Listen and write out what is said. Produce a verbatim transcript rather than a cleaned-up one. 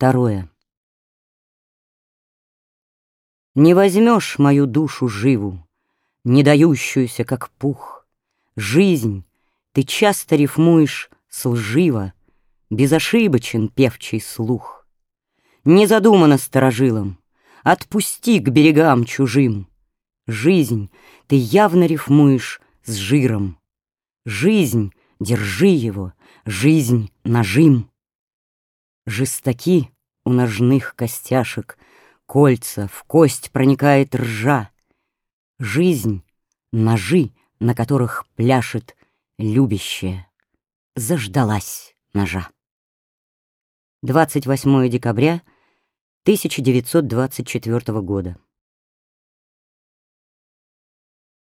Второе. Не возьмешь мою душу живу, не дающуюся, как пух. Жизнь ты часто рифмуешь с лживо, безошибочен певчий слух. Не задумано старожилом, отпусти к берегам чужим. Жизнь ты явно рифмуешь с жиром. Жизнь, держи его, жизнь — нажим. Жестоки у ножных костяшек кольца, в кость проникает ржа. Жизнь — ножи, на которых пляшет любящая. Заждалась ножа. двадцать восьмое декабря тысяча девятьсот двадцать четвёртого года.